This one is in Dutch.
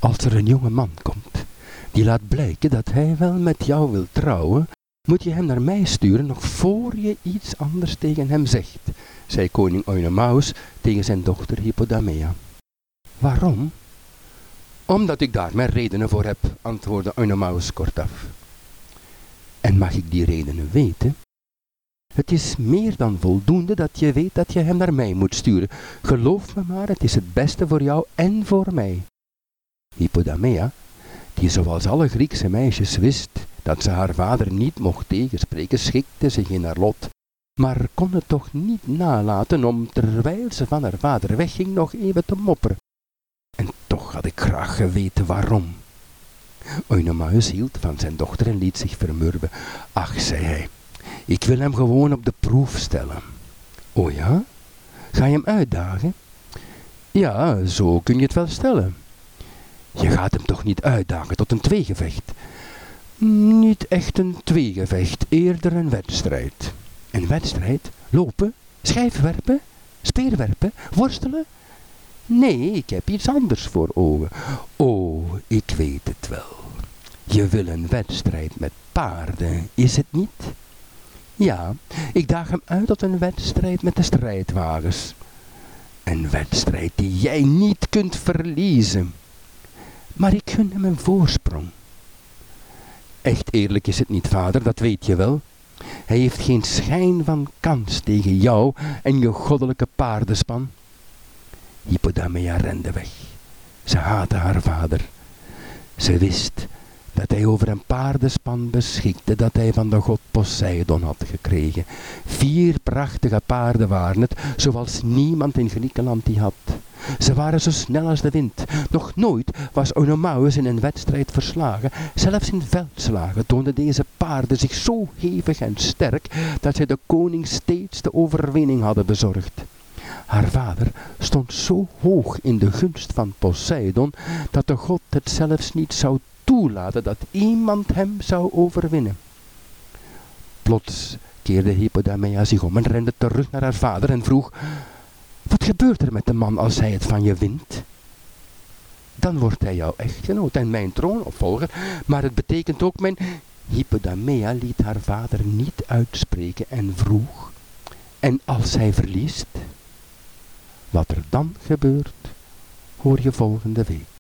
Als er een jonge man komt, die laat blijken dat hij wel met jou wil trouwen, moet je hem naar mij sturen nog voor je iets anders tegen hem zegt, zei koning Oinomaus tegen zijn dochter Hippodamea. Waarom? Omdat ik daar mijn redenen voor heb, antwoordde Oinomaus kortaf. En mag ik die redenen weten? Het is meer dan voldoende dat je weet dat je hem naar mij moet sturen. Geloof me maar, het is het beste voor jou en voor mij. Hippodamea, die zoals alle Griekse meisjes wist dat ze haar vader niet mocht tegenspreken, schikte zich in haar lot, maar kon het toch niet nalaten om, terwijl ze van haar vader wegging, nog even te mopperen. En toch had ik graag geweten waarom. Oinomaus hield van zijn dochter en liet zich vermurwen. Ach, zei hij, ik wil hem gewoon op de proef stellen. O ja? Ga je hem uitdagen? Ja, zo kun je het wel stellen. Je gaat hem toch niet uitdagen tot een tweegevecht? Niet echt een tweegevecht, eerder een wedstrijd. Een wedstrijd? Lopen? Schijfwerpen? Speerwerpen? Worstelen? Nee, ik heb iets anders voor ogen. Oh, ik weet het wel. Je wil een wedstrijd met paarden, is het niet? Ja, ik daag hem uit tot een wedstrijd met de strijdwagens. Een wedstrijd die jij niet kunt verliezen. Maar ik gun hem een voorsprong. Echt eerlijk is het niet, vader, dat weet je wel. Hij heeft geen schijn van kans tegen jou en je goddelijke paardenspan. Hippodamea rende weg. Ze haatte haar vader. Ze wist dat hij over een paardenspan beschikte dat hij van de god Poseidon had gekregen. 4 prachtige paarden waren het, zoals niemand in Griekenland die had. Ze waren zo snel als de wind. Nog nooit was Oinomaus in een wedstrijd verslagen. Zelfs in veldslagen toonden deze paarden zich zo hevig en sterk dat zij de koning steeds de overwinning hadden bezorgd. Haar vader stond zo hoog in de gunst van Poseidon dat de god het zelfs niet zou toelaten dat iemand hem zou overwinnen. Plots keerde Hippodamea zich om en rende terug naar haar vader en vroeg: wat gebeurt er met de man als hij het van je wint? Dan wordt hij jouw echtgenoot en mijn troonopvolger, maar het betekent ook mijn... Hippodamea liet haar vader niet uitspreken en vroeg: en als hij verliest? Wat er dan gebeurt, hoor je volgende week.